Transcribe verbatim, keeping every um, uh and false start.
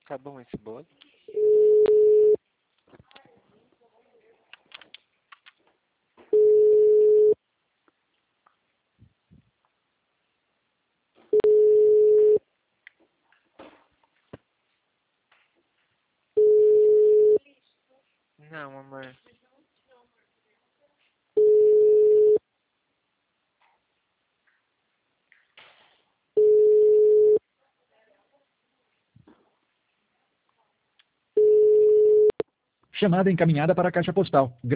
Tá bom esse bolo? Não, amor. Chamada encaminhada para a caixa postal.